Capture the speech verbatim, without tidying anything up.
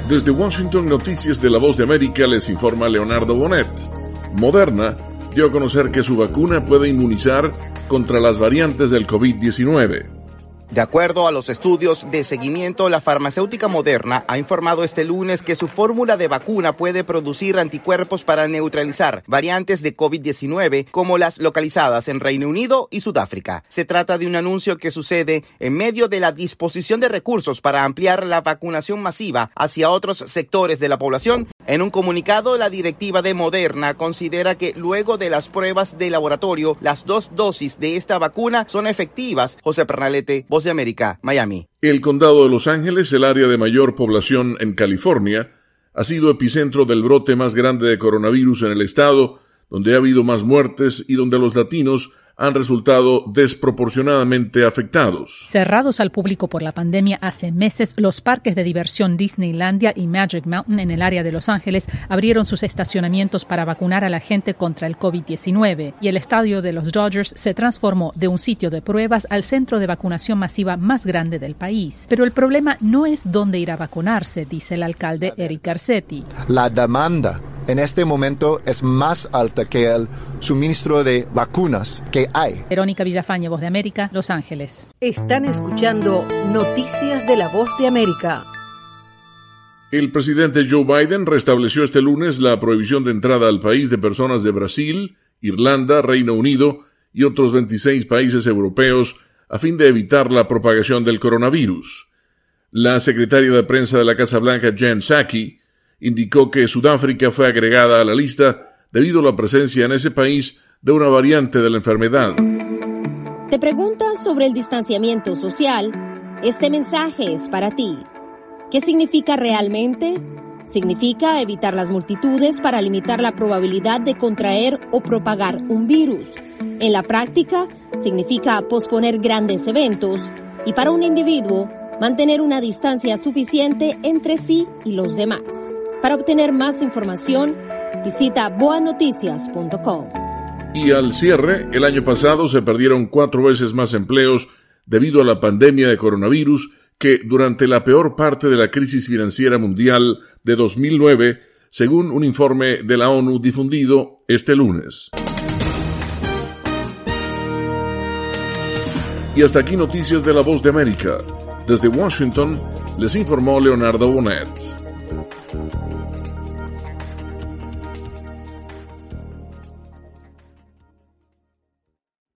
Desde Washington, Noticias de la Voz de América, les informa Leonardo Bonet. Moderna dio a conocer que su vacuna puede inmunizar contra las variantes del covid diecinueve. De acuerdo a los estudios de seguimiento, la farmacéutica Moderna ha informado este lunes que su fórmula de vacuna puede producir anticuerpos para neutralizar variantes de covid diecinueve como las localizadas en Reino Unido y Sudáfrica. Se trata de un anuncio que sucede en medio de la disposición de recursos para ampliar la vacunación masiva hacia otros sectores de la población. En un comunicado, la directiva de Moderna considera que luego de las pruebas de laboratorio, las dos dosis de esta vacuna son efectivas. José Pernalete, Voz de América, Miami. El condado de Los Ángeles, el área de mayor población en California, ha sido epicentro del brote más grande de coronavirus en el estado, donde ha habido más muertes y donde los latinos han resultado desproporcionadamente afectados. Cerrados al público por la pandemia hace meses, los parques de diversión Disneylandia y Magic Mountain en el área de Los Ángeles abrieron sus estacionamientos para vacunar a la gente contra el covid diecinueve, y el estadio de los Dodgers se transformó de un sitio de pruebas al centro de vacunación masiva más grande del país. Pero el problema no es dónde ir a vacunarse, dice el alcalde Eric Garcetti. La demanda en este momento es más alta que el suministro de vacunas que hay. Verónica Villafañe, Voz de América, Los Ángeles. Están escuchando Noticias de la Voz de América. El presidente Joe Biden restableció este lunes la prohibición de entrada al país de personas de Brasil, Irlanda, Reino Unido y otros veintiséis países europeos a fin de evitar la propagación del coronavirus. La secretaria de prensa de la Casa Blanca, Jen Psaki, indicó que Sudáfrica fue agregada a la lista debido a la presencia en ese país de una variante de la enfermedad. ¿Te preguntas sobre el distanciamiento social? Este mensaje es para ti. ¿Qué significa realmente? Significa evitar las multitudes para limitar la probabilidad de contraer o propagar un virus. En la práctica, significa posponer grandes eventos y para un individuo, mantener una distancia suficiente entre sí y los demás. Para obtener más información, visita boa noticias punto com. Y al cierre, el año pasado se perdieron cuatro veces más empleos debido a la pandemia de coronavirus que durante la peor parte de la crisis financiera mundial de dos mil nueve, según un informe de la ONU difundido este lunes. Y hasta aquí Noticias de la Voz de América. Desde Washington, les informó Leonardo Bonet.